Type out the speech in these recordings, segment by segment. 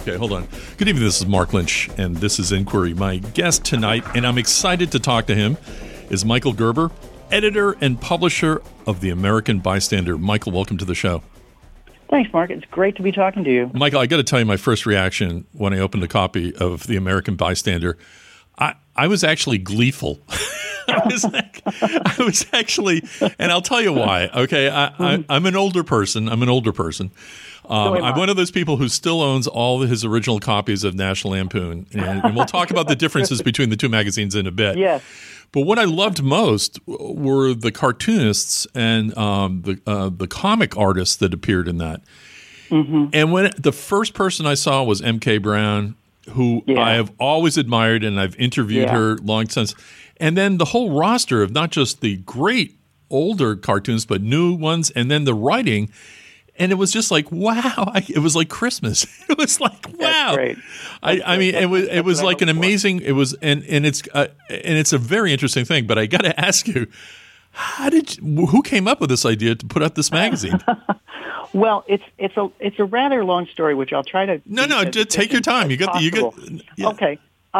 Okay, hold on. Good evening, this is Mark Lynch, and this is Inquiry. My guest tonight, and I'm excited to talk to him, is Michael Gerber, editor and publisher of The American Bystander. Michael, welcome to the show. Thanks, Mark. It's great to be talking to you. Michael, I got to tell you my first reaction when I opened a copy of The American Bystander. I was actually gleeful. I was actually, and I'll tell you why. Okay, I'm an older person. I'm one of those people who still owns all of his original copies of National Lampoon, and we'll talk about the differences between the two magazines in a bit. Yes. But what I loved most were the cartoonists and the comic artists that appeared in that. Mm-hmm. And when the first person I saw was M.K. Brown, who I have always admired, and I've interviewed her long since. And then the whole roster of not just the great older cartoons, but new ones, and then the writing. And it was just like, wow! It was like Christmas. It was like, wow! That's great. I mean, it was like an amazing. It was, and it's a very interesting thing. But I got to ask you, who came up with this idea to put out this magazine? Well, it's a rather long story, which I'll try to. No, just take your time. Okay.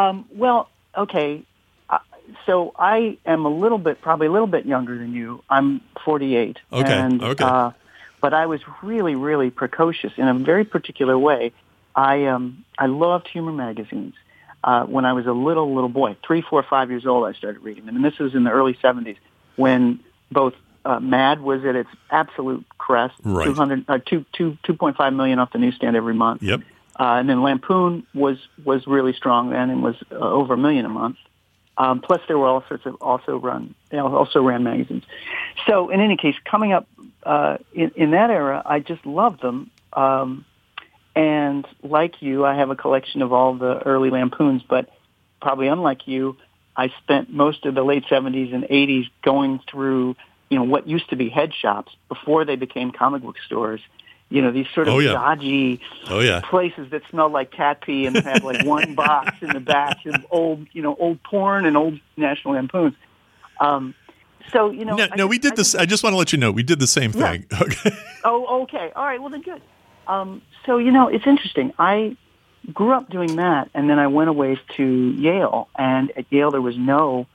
Okay. So I am probably a little bit younger than you. I'm 48. Okay. But I was really, really precocious in a very particular way. I loved humor magazines. When I was a little boy, 3, 4, 5 years old, I started reading them. And this was in the early 70s when both Mad was at its absolute crest, right. 2.5 million off the newsstand every month. Yep. And then Lampoon was really strong then and was over 1 million a month. Plus, there were all sorts of also ran magazines. So, in any case, coming up in that era, I just loved them. And like you, I have a collection of all the early Lampoons. But probably unlike you, I spent most of the late 70s and 80s going through, what used to be head shops before they became comic book stores. These sort of dodgy places that smell like cat pee and have like one box in the back of old porn and old National Lampoons. No, we did this. I just want to let you know we did the same thing. Yeah. Okay. Oh, okay. All right. Well, then good. It's interesting. I grew up doing that, and then I went away to Yale, and at Yale there was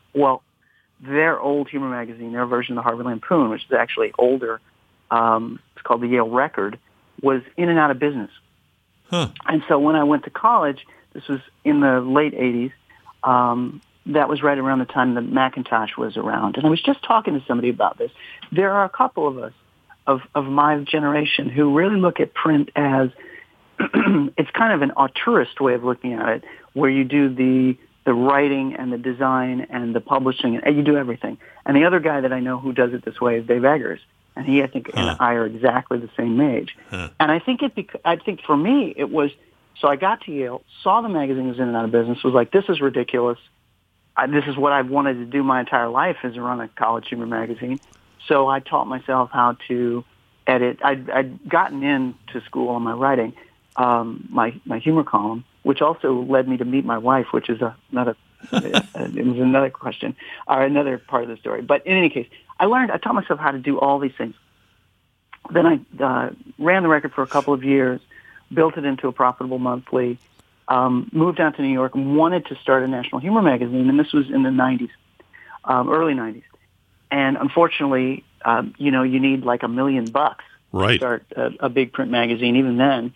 their old humor magazine, their version of the Harvard Lampoon, which is actually older. It's called the Yale Record, was in and out of business. Huh. And so when I went to college, this was in the late 80s, that was right around the time that Macintosh was around. And I was just talking to somebody about this. There are a couple of us of my generation who really look at print as it's kind of an auteurist way of looking at it, where you do the writing and the design and the publishing, and you do everything. And the other guy that I know who does it this way is Dave Eggers. And he, I think, and I are exactly the same age. Huh. And I think for me, it was, so I got to Yale, saw the magazine was in and out of business, was like, this is ridiculous. This is what I've wanted to do my entire life, is run a college humor magazine. So I taught myself how to edit. I'd gotten into school on my writing, my humor column, which also led me to meet my wife, which is another it was another question, or another part of the story. But in any case, I taught myself how to do all these things. Then I ran the record for a couple of years, built it into a profitable monthly, moved out to New York, and wanted to start a national humor magazine, and this was in the 90s, early 90s. And unfortunately, you need like $1 million to start a big print magazine, even then.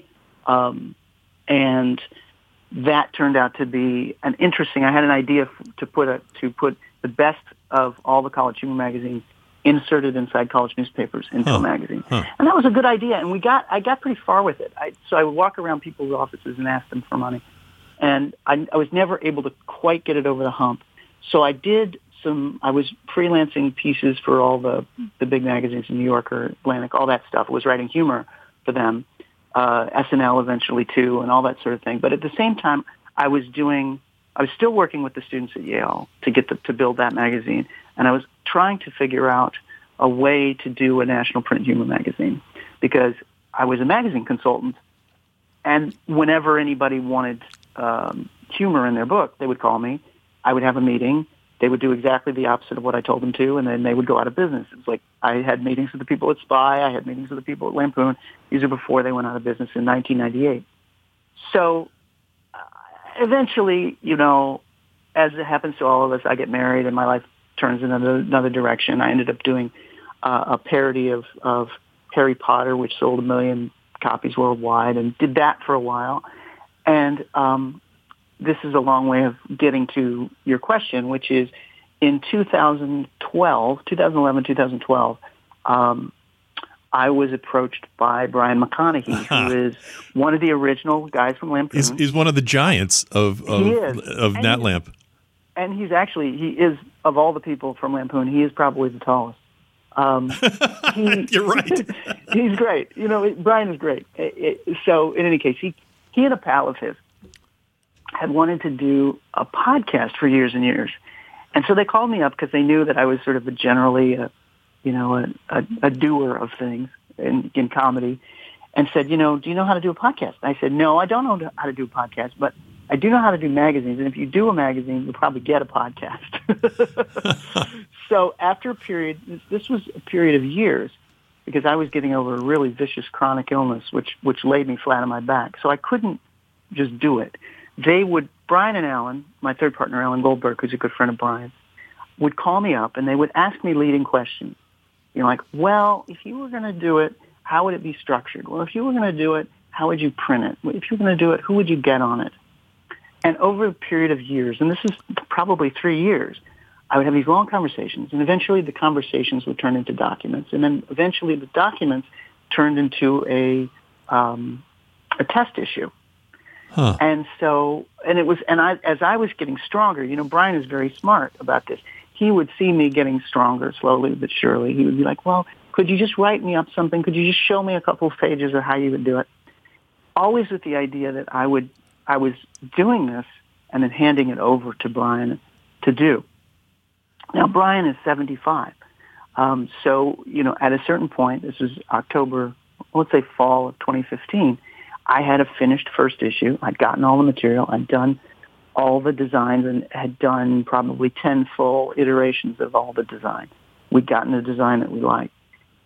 And that turned out to be an interesting. I had an idea to put the best of all the college humor magazines inserted inside college newspapers into a magazine, and that was a good idea. And I got pretty far with it. So I would walk around people's offices and ask them for money, and I was never able to quite get it over the hump. So I was freelancing pieces for all the big magazines in New Yorker, Atlantic, all that stuff. I was writing humor for them. SNL eventually too, and all that sort of thing. But at the same time, I was still working with the students at Yale to build that magazine, and I was trying to figure out a way to do a national print humor magazine, because I was a magazine consultant, and whenever anybody wanted humor in their book, they would call me. I would have a meeting. They would do exactly the opposite of what I told them to, and then they would go out of business. It's like I had meetings with the people at Spy. I had meetings with the people at Lampoon. These are before they went out of business in 1998. So eventually, as it happens to all of us, I get married and my life turns in another direction. I ended up doing a parody of Harry Potter, which sold 1 million copies worldwide, and did that for a while. And this is a long way of getting to your question, which is in 2011, 2012, I was approached by Brian McConaughey, who is one of the original guys from Lampoon. He's one of the giants of Nat Lamp. And he is, of all the people from Lampoon, he is probably the tallest. You're right. He's great. Brian is great. So in any case, he and a pal of his had wanted to do a podcast for years and years. And so they called me up because they knew that I was sort of a doer of things in comedy, and said, do you know how to do a podcast? And I said, no, I don't know how to do a podcast, but I do know how to do magazines. And if you do a magazine, you'll probably get a podcast. So after a period, this was a period of years, because I was getting over a really vicious chronic illness, which laid me flat on my back. So I couldn't just do it. Brian and Alan, my third partner, Alan Goldberg, who's a good friend of Brian, would call me up and they would ask me leading questions. Like, well, if you were going to do it, how would it be structured? Well, if you were going to do it, how would you print it? If you were going to do it, who would you get on it? And over a period of years, and this is probably 3 years, I would have these long conversations, and eventually the conversations would turn into documents, and then eventually the documents turned into a test issue. Huh. And so, as I was getting stronger, Brian is very smart about this. He would see me getting stronger slowly but surely. He would be like, well, could you just write me up something? Could you just show me a couple of pages of how you would do it? Always with the idea that I was doing this and then handing it over to Brian to do. Now, Brian is 75. So, at a certain point, this was October, let's say fall of 2015, I had a finished first issue. I'd gotten all the material. I'd done all the designs and had done probably 10 full iterations of all the design. We'd gotten a design that we liked.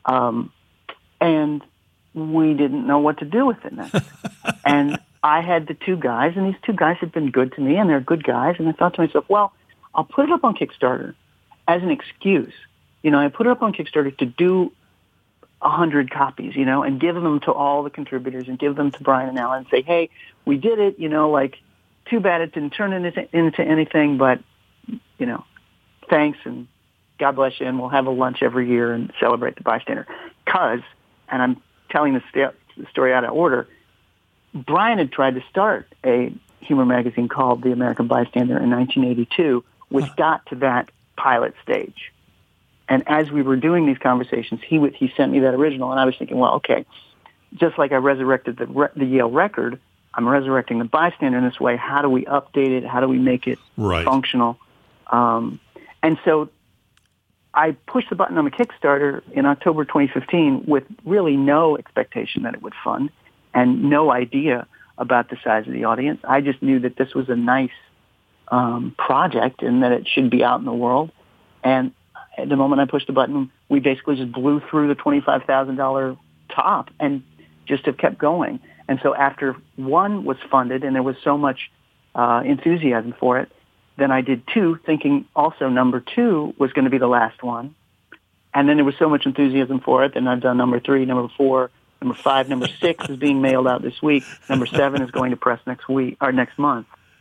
And we didn't know what to do with it next. And I had the two guys, and these two guys had been good to me, and they're good guys. And I thought to myself, well, I'll put it up on Kickstarter as an excuse. I put it up on Kickstarter to do 100 copies, and give them to all the contributors and give them to Brian and Alan and say, hey, we did it, too bad it didn't turn into anything, but, thanks and God bless you, and we'll have a lunch every year and celebrate the bystander. And I'm telling the story out of order, Brian had tried to start a humor magazine called The American Bystander in 1982, which got to that pilot stage. And as we were doing these conversations, he sent me that original, and I was thinking, well, okay, just like I resurrected the Yale Record, I'm resurrecting the Bystander in this way. How do we update it? How do we make it functional? And so I pushed the button on the Kickstarter in October 2015 with really no expectation that it would fund and no idea about the size of the audience. I just knew that this was a nice project and that it should be out in the world. And at the moment I pushed the button, we basically just blew through the $25,000 top and just have kept going. And so after one was funded and there was so much enthusiasm for it, then I did two, thinking also number 2 was going to be the last one. And then there was so much enthusiasm for it, and I've done number 3, number 4, number 5, number 6 is being mailed out this week. Number 7 is going to press next week or next month.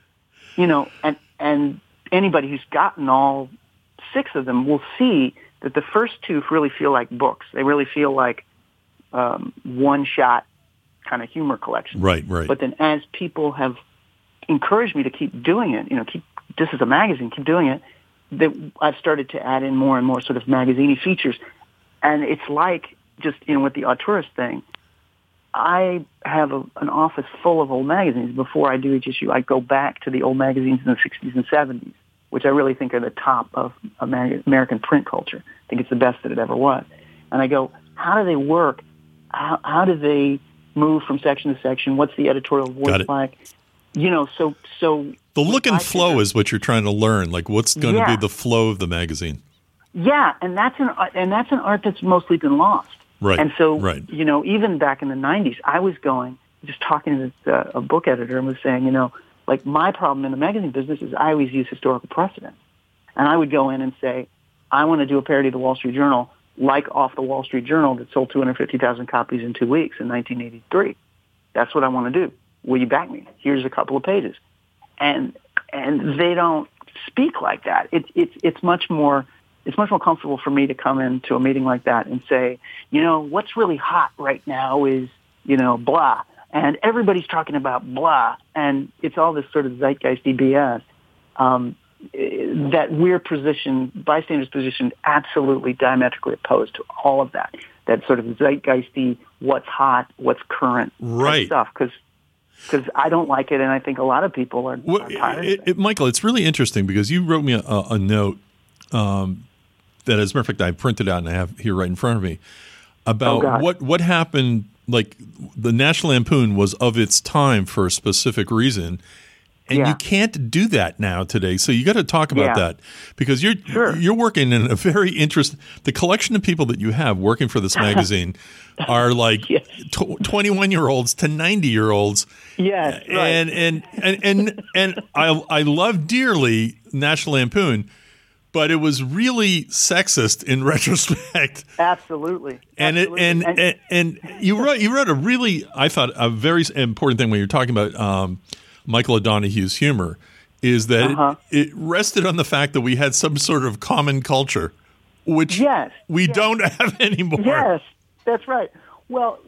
And anybody who's gotten all 6 of them will see that the first 2 really feel like books. They really feel like one-shot kind of humor collection. Right. But then as people have encouraged me to keep doing it, this is a magazine, keep doing it, that I've started to add in more and more sort of magazine-y features. And it's like just, with the auteurist thing, I have an office full of old magazines. Before I do each issue, I go back to the old magazines in the 60s and 70s, which I really think are the top of American print culture. I think it's the best that it ever was. And I go, how do they work? How do they move from section to section? What's the editorial voice like? So the look and flow is what you're trying to learn. Like, what's going to be the flow of the magazine? Yeah, and that's an art that's mostly been lost. Right. And so, even back in the 90s, I was going, just talking to a book editor and was saying, like my problem in the magazine business is I always use historical precedent. And I would go in and say, I want to do a parody of the Wall Street Journal, like off the Wall Street Journal that sold 250,000 copies in 2 weeks in 1983. That's what I want to do. Will you back me? Here's a couple of pages. And they don't speak like that. It's much more comfortable for me to come into a meeting like that and say, what's really hot right now is, blah. And everybody's talking about blah. And it's all this sort of zeitgeisty BS that bystanders positioned absolutely diametrically opposed to all of that. That sort of zeitgeisty, what's hot, what's current right. stuff. Because I don't like it, and I think a lot of people are tired of it. Michael, it's really interesting because you wrote me a note that, as a matter of fact, I printed out and I have here right in front of me about what happened. Like the National Lampoon was of its time for a specific reason, and you can't do that now today. So you got to talk about that because you're working in a very interesting. The collection of people that you have working for this magazine are like 21-year-olds to 90-year-olds. Yes, right. And I love dearly National Lampoon, but it was really sexist in retrospect. Absolutely. And you wrote a really, I thought, a very important thing when you're talking about Michael O'Donoghue's humor is that it rested on the fact that we had some sort of common culture, which we don't have anymore. Yes, that's right. Well,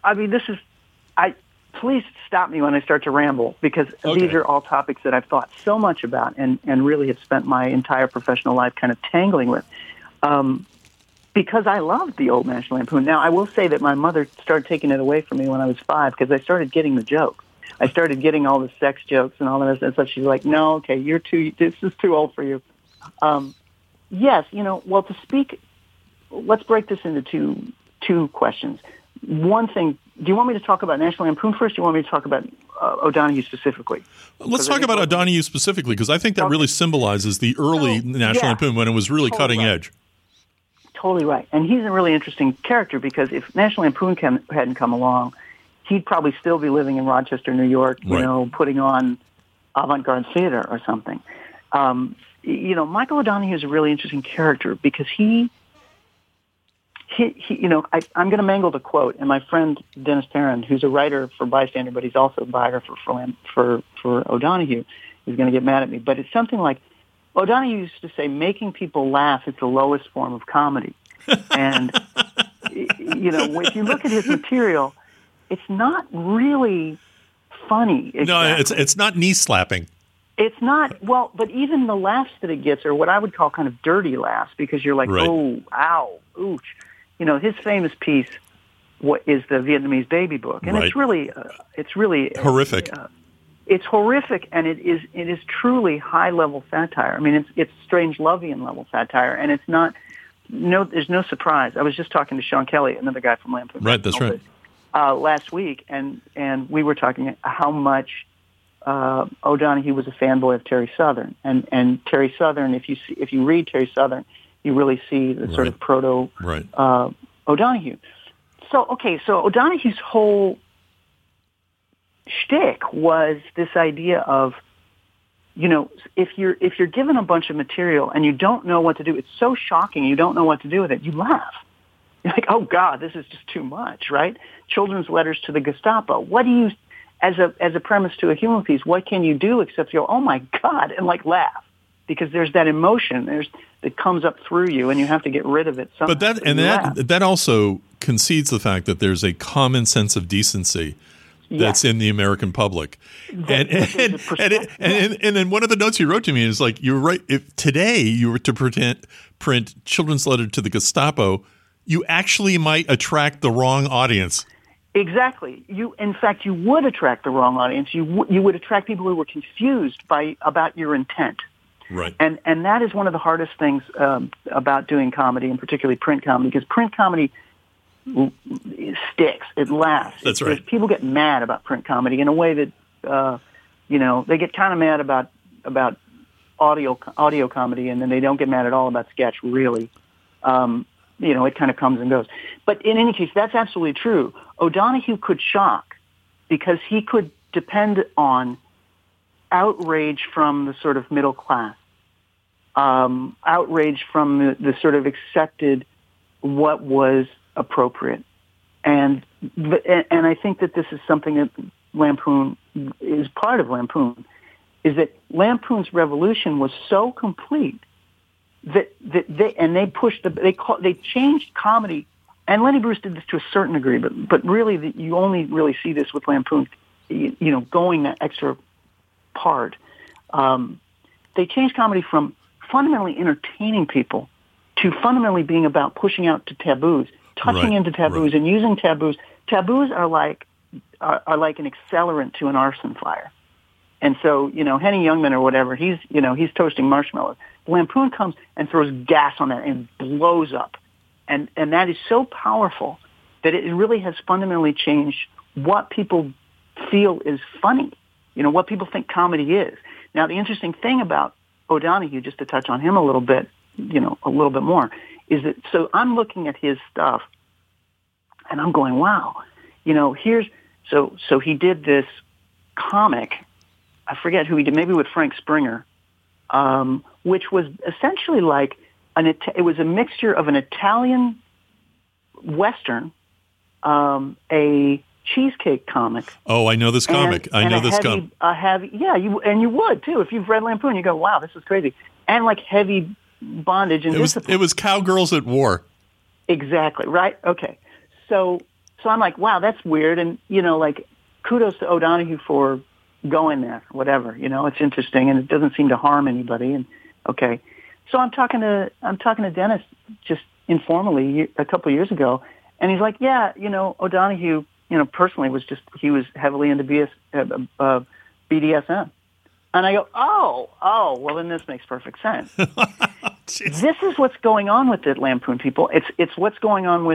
please stop me when I start to ramble because these are all topics that I've thought so much about and really have spent my entire professional life kind of tangling with because I loved the old National Lampoon. Now, I will say that my mother started taking it away from me when I was 5 because I started getting the jokes. I started getting all the sex jokes and all the rest of that stuff. She's like, no, okay, this is too old for you. Yes, well, to speak, let's break this into two questions. One thing, do you want me to talk about National Lampoon first, or do you want me to talk about O'Donoghue specifically? Let's talk about O'Donoghue specifically, because I think that really symbolizes the early National Lampoon when it was really cutting edge. Totally right. And he's a really interesting character, because if National Lampoon hadn't come along, he'd probably still be living in Rochester, New York, putting on avant-garde theater or something. Michael O'Donoghue is a really interesting character because I'm going to mangle the quote, and my friend Dennis Perrin, who's a writer for Bystander, but he's also a biographer for O'Donoghue, is going to get mad at me. But it's something like, O'Donoghue used to say, making people laugh is the lowest form of comedy. And, if you look at his material, it's not really funny. Exactly. No, it's not knee-slapping. It's not, but even the laughs that it gets are what I would call kind of dirty laughs, because you're like, oh, ow, ooch. His famous piece is the Vietnamese Baby Book, and it's really horrific. It's horrific, and it is truly high-level satire. I mean, it's Strangelovian level satire, and it's not. There's no surprise. I was just talking to Sean Kelly, another guy from Lampoon. Right, that's right. Last week, and we were talking how much O'Donoghue was a fanboy of Terry Southern, and Terry Southern. If you read Terry Southern, you really see the sort of proto O'Donoghue. So O'Donoghue's whole shtick was this idea of, if you're given a bunch of material and you don't know what to do, it's so shocking, you don't know what to do with it, you laugh. You're like, oh God, this is just too much, right? Children's letters to the Gestapo. What do you, as a premise to a humor piece, what can you do except go, oh my God, and laugh? Because there's that emotion that comes up through you, and you have to get rid of it somehow. But that also concedes the fact that there's a common sense of decency that's in the American public. And then one of the notes you wrote to me is like, you're right. If today you were to print Children's Letter to the Gestapo, you actually might attract the wrong audience. Exactly. In fact, you would attract the wrong audience. You would attract people who were confused about your intent. Right. And that is one of the hardest things about doing comedy, and particularly print comedy, because print comedy sticks. It lasts. That's right. People get mad about print comedy in a way that, they get kind of mad about audio comedy, and then they don't get mad at all about sketch, really. It kind of comes and goes. But in any case, that's absolutely true. O'Donoghue could shock because he could depend on outrage from the sort of middle class, outrage from the sort of accepted what was appropriate. And I think that this is something that Lampoon is part of Lampoon, is that Lampoon's revolution was so complete that they changed comedy. And Lenny Bruce did this to a certain degree, but really you only really see this with Lampoon, going that extra part. They changed comedy from fundamentally entertaining people to fundamentally being about pushing out to taboos, touching into taboos and using taboos. Taboos are like an accelerant to an arson fire. And so, Henny Youngman or whatever, he's toasting marshmallows. Lampoon comes and throws gas on that and blows up. And that is so powerful that it really has fundamentally changed what people feel is funny, what people think comedy is. Now, the interesting thing about O'Donoghue, just to touch on him a little bit more, is that, so I'm looking at his stuff and I'm going, wow, so he did this comic, I forget who he did, maybe with Frank Springer, which was essentially like it was a mixture of an Italian Western, a cheesecake comic. Oh, I know this comic. I know this comic. You would too if you've read Lampoon. You go, wow, this is crazy, and like heavy bondage and discipline. It was cowgirls at war. Exactly right. Okay, so I'm like, wow, that's weird, and like kudos to O'Donoghue for going there. Whatever, it's interesting, and it doesn't seem to harm anybody. And okay. So I'm talking to Dennis just informally a couple of years ago, and he's like, yeah, O'Donoghue, personally he was heavily into BDSM. And I go, oh, well then this makes perfect sense. This is what's going on with the Lampoon people. It's what's going on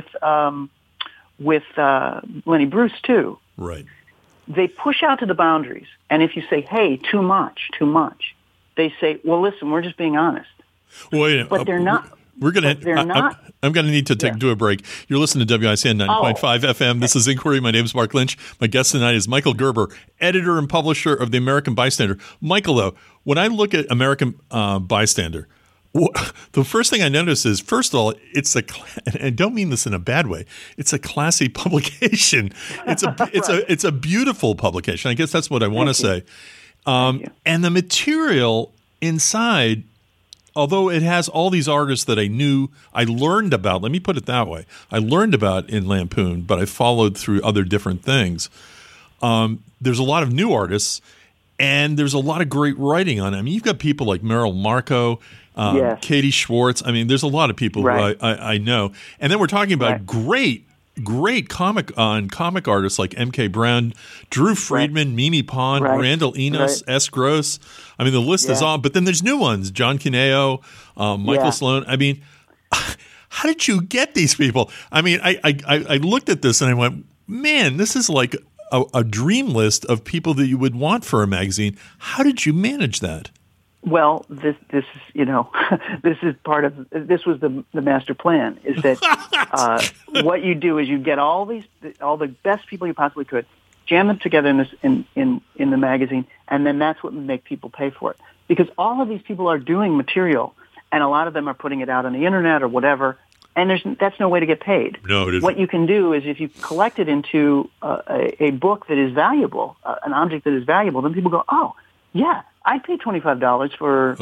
with Lenny Bruce too. Right. They push out to the boundaries, and if you say, hey, too much, they say, well, listen, we're just being honest. Well, but they're not. We're gonna. I'm going to need to do a break. You're listening to WICN 90.5 FM. This is Inquiry. My name is Mark Lynch. My guest tonight is Michael Gerber, editor and publisher of the American Bystander. Michael, though, when I look at American Bystander, the first thing I notice is, first of all, and I don't mean this in a bad way, it's a classy publication. It's a beautiful publication. I guess that's what I want to say. And the material inside, although it has all these artists that I learned about, let me put it that way. I learned about in Lampoon, but I followed through other different things. There's a lot of new artists, and there's a lot of great writing on it. I mean, you've got people like Merrill Markoe, Katie Schwartz. I mean, there's a lot of people who I know. And then we're talking about great comic artists like M.K. Brown, Drew Friedman, Mimi Pond, Randall Enos, S. Gross. I mean, the list is on. But then there's new ones, John Cuneo, Michael Sloan. I mean, how did you get these people? I mean, I looked at this and I went, man, this is like a dream list of people that you would want for a magazine. How did you manage that? Well, this is this is part of this was the master plan. Is that what you do is you get all the best people you possibly could, jam them together in the magazine, and then that's what would make people pay for it. Because all of these people are doing material, and a lot of them are putting it out on the internet or whatever, and that's no way to get paid. No, it isn't. What you can do is if you collect it into a book that is valuable, an object that is valuable, then people go, oh, yeah, I'd pay $25 for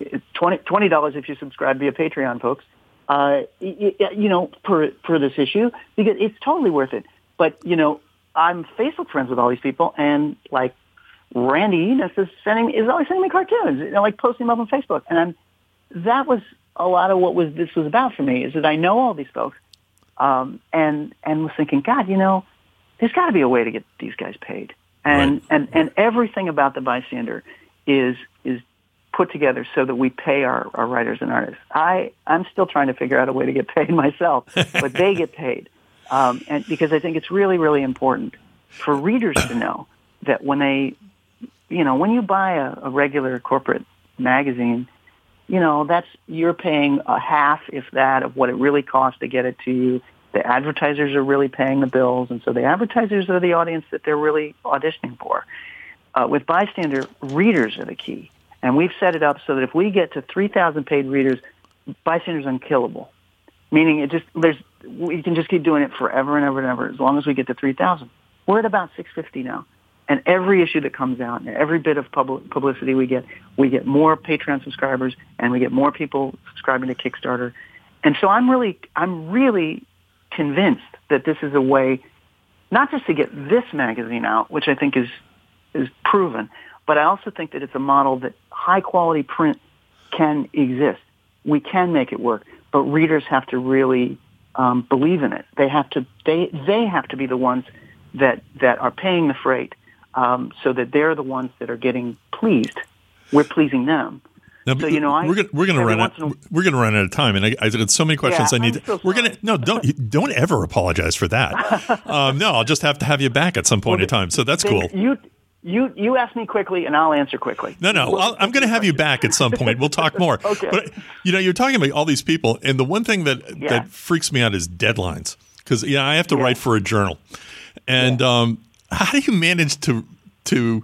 $20 if you subscribe via Patreon, folks. For this issue, because it's totally worth it. But I'm Facebook friends with all these people, and like Randy Enos is always sending me cartoons, like posting them up on Facebook, and that was a lot of what this was about for me. Is that I know all these folks, and was thinking, God, there's got to be a way to get these guys paid. And everything about the Bystander is put together so that we pay our writers and artists. I'm still trying to figure out a way to get paid myself, but they get paid. And because I think it's really, really important for readers to know that when you buy a regular corporate magazine, you're paying a half, if that, of what it really costs to get it to you. The advertisers are really paying the bills, and so the advertisers are the audience that they're really auditioning for. With Bystander, readers are the key. And we've set it up so that if we get to 3,000 paid readers, Bystander's unkillable. Meaning we can just keep doing it forever and ever and ever as long as we get to 3,000. We're at about 650 now. And every issue that comes out and every bit of publicity we get more Patreon subscribers and we get more people subscribing to Kickstarter. And so I'm really convinced that this is a way not just to get this magazine out, which I think is proven, but I also think that it's a model that high-quality print can exist. We can make it work, but readers have to really believe in it. They have to be the ones that are paying the freight, so that they're the ones that are getting pleased. We're pleasing them. Now, so we're going to run out of time, and I got so many questions. Don't ever apologize for that. No, I'll just have to have you back at some point in time. So that's cool. You ask me quickly, and I'll answer quickly. No, I'm going to have you back at some point. We'll talk more. Okay. But you're talking about all these people, and the one thing that freaks me out is deadlines, because I have to write for a journal, and how do you manage to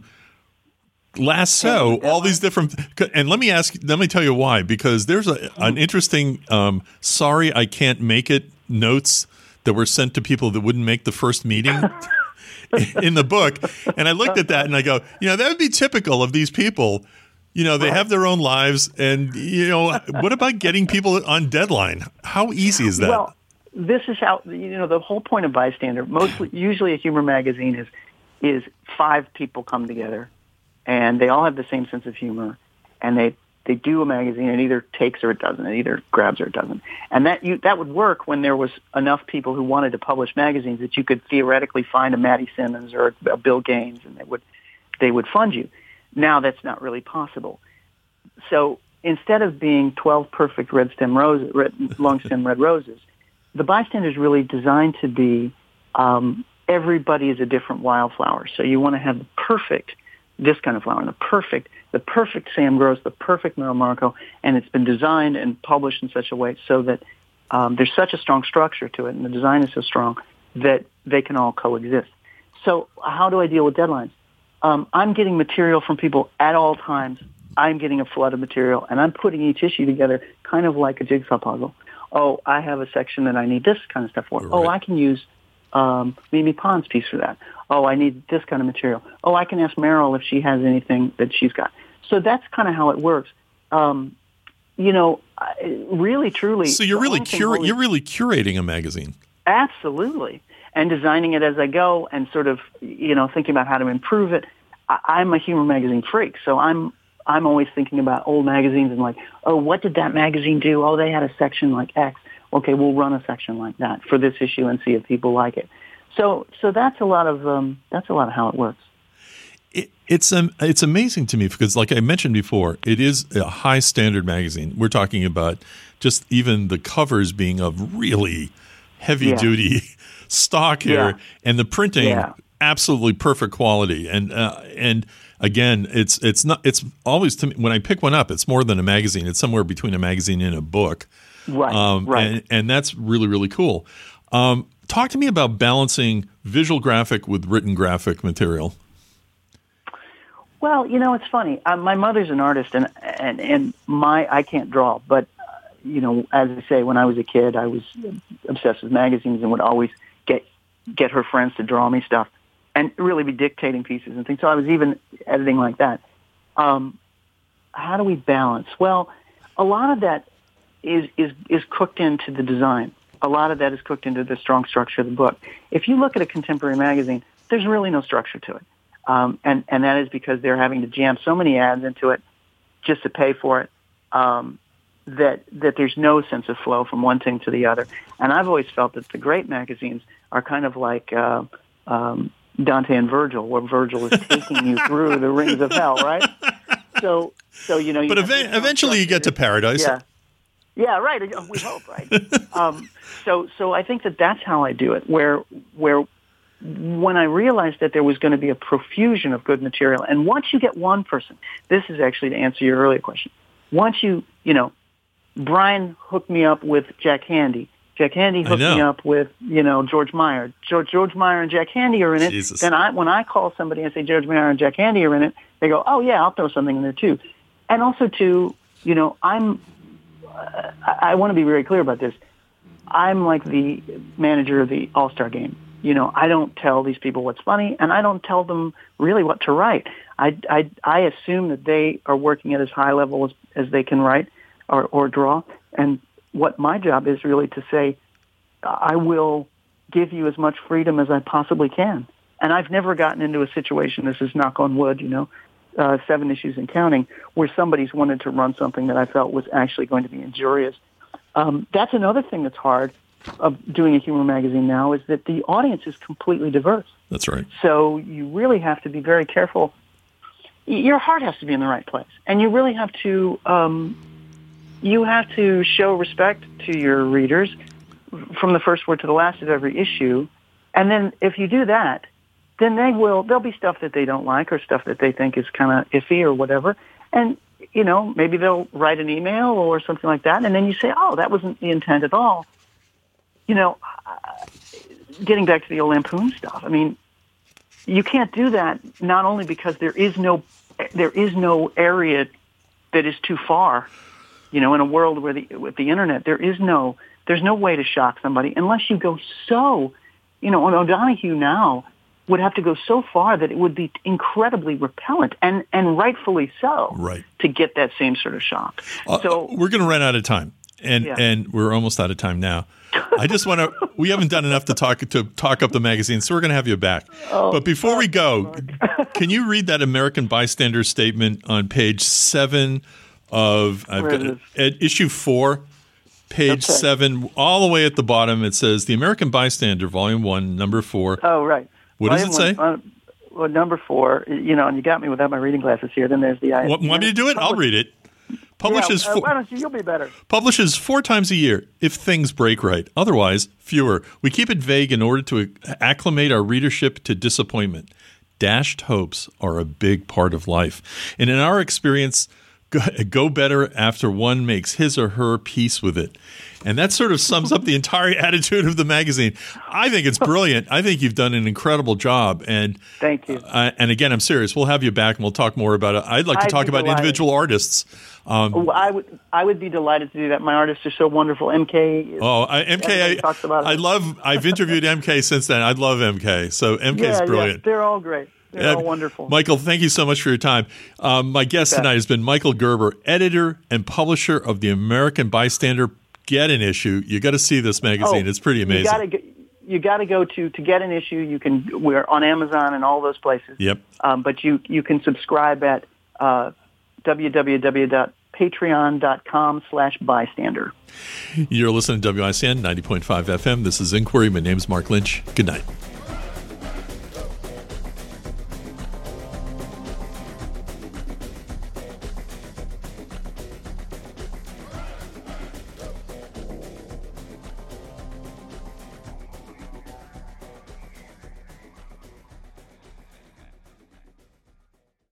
lasso all these different? And let me tell you why. Because there's an interesting sorry I can't make it notes that were sent to people that wouldn't make the first meeting. In the book, and I looked at that and I go, that would be typical of these people. They have their own lives, and what about getting people on deadline? How easy is that? Well, this is how the whole point of Bystander. Usually, a humor magazine is 5 people come together, and they all have the same sense of humor, and they do a magazine. It either takes or it doesn't. It either grabs or it doesn't. And that would work when there was enough people who wanted to publish magazines that you could theoretically find a Matty Simmons or a Bill Gaines, and they would fund you. Now that's not really possible. So instead of being 12 perfect long-stem red roses, the Bystander is really designed to be everybody is a different wildflower. So you want to have this kind of flower, the perfect Sam Gross, the perfect Merrill Markoe, and it's been designed and published in such a way so that there's such a strong structure to it, and the design is so strong that they can all coexist. So how do I deal with deadlines? I'm getting material from people at all times. I'm getting a flood of material, and I'm putting each issue together kind of like a jigsaw puzzle. Oh, I have a section that I need this kind of stuff for. Right. Oh, I can use Mimi Pond's piece for that. Oh, I need this kind of material. Oh, I can ask Meryl if she has anything that she's got. So that's kind of how it works. Really, truly. So you're really curating a magazine. Absolutely, and designing it as I go, and sort of thinking about how to improve it. I'm a humor magazine freak, so I'm always thinking about old magazines and like, oh, what did that magazine do? Oh, they had a section like X. Okay, we'll run a section like that for this issue and see if people like it. So that's a lot of how it works. It's amazing to me because, like I mentioned before, it is a high standard magazine. We're talking about just even the covers being of really heavy duty stock here, and the printing absolutely perfect quality. And again, it's always, to me, when I pick one up, it's more than a magazine. It's somewhere between a magazine and a book. Right. Right. And that's really, really cool. Talk to me about balancing visual graphic with written graphic material. Well, it's funny. My mother's an artist, and I can't draw, but as I say, when I was a kid, I was obsessed with magazines and would always get her friends to draw me stuff and really be dictating pieces and things. So I was even editing like that. How do we balance? Well, a lot of that is cooked into the design. A lot of that is cooked into the strong structure of the book. If you look at a contemporary magazine, there's really no structure to it. And that is because they're having to jam so many ads into it just to pay for it, that there's no sense of flow from one thing to the other. And I've always felt that the great magazines are kind of like Dante and Virgil, where Virgil is taking you through the rings of hell, right? So But eventually you get to paradise. Yeah. Yeah, right. We hope, right? So I think that's how I do it, where when I realized that there was going to be a profusion of good material, and once you get one person, this is actually to answer your earlier question, once Brian hooked me up with Jack Handey, Jack Handy hooked me up with, George Meyer. George Meyer and Jack Handy are in it. Jesus. Then when I call somebody and say George Meyer and Jack Handy are in it, they go, oh, yeah, I'll throw something in there, too. And also, too, I want to be very clear about this. I'm like the manager of the All-Star game. I don't tell these people what's funny, and I don't tell them really what to write. I assume that they are working at as high level as they can write or draw. And what my job is really to say, I will give you as much freedom as I possibly can. And I've never gotten into a situation, this is knock on wood, 7 issues and counting, where somebody's wanted to run something that I felt was actually going to be injurious. That's another thing that's hard of doing a humor magazine now, is that the audience is completely diverse. That's right. So you really have to be very careful. Your heart has to be in the right place. And you really have to, show respect to your readers from the first word to the last of every issue. And then if you do that, then there'll be stuff that they don't like or stuff that they think is kind of iffy or whatever. And, maybe they'll write an email or something like that. And then you say, oh, that wasn't the intent at all. Getting back to the old Lampoon stuff, I mean, you can't do that not only because there is no area that is too far. In a world where with the internet, there's no way to shock somebody unless you go so, and O'Donoghue now would have to go so far that it would be incredibly repellent and rightfully so, right, to get that same sort of shock. So we're going to run out of time, and we're almost out of time now. I just want to. We haven't done enough to talk up the magazine, so we're going to have you back. But before we go, can you read that American Bystander statement on page 7 of issue 4, page 7, all the way at the bottom? It says the American Bystander, Volume 1, Number 4. Oh, right. What does it say? Well, Number 4. And you got me without my reading glasses here. Then there's the. Want me to do it? I'll read it. Publishes why don't you? You'll be better. Publishes 4 times a year if things break right. Otherwise, fewer. We keep it vague in order to acclimate our readership to disappointment. Dashed hopes are a big part of life. And in our experience, go better after one makes his or her peace with it. And that sort of sums up the entire attitude of the magazine. I think it's brilliant. I think you've done an incredible job. And thank you. And again, I'm serious. We'll have you back and we'll talk more about it. I'd like to talk about individual artists. I would be delighted to do that. My artists are so wonderful. MK. MK. Talks about it. I've interviewed MK since then. I love MK. So MK is brilliant. They're all great. They're all wonderful. Michael, thank you so much for your time. My guest tonight has been Michael Gerber, editor and publisher of the American Bystander. Get an issue. You got to see this magazine. It's pretty amazing. You got to go to get an issue. We're on Amazon and all those places. Yep. But you can subscribe at www.patreon.com/bystander. You're listening to WICN 90.5 FM. This is Inquiry. My name's Mark Lynch. Good night.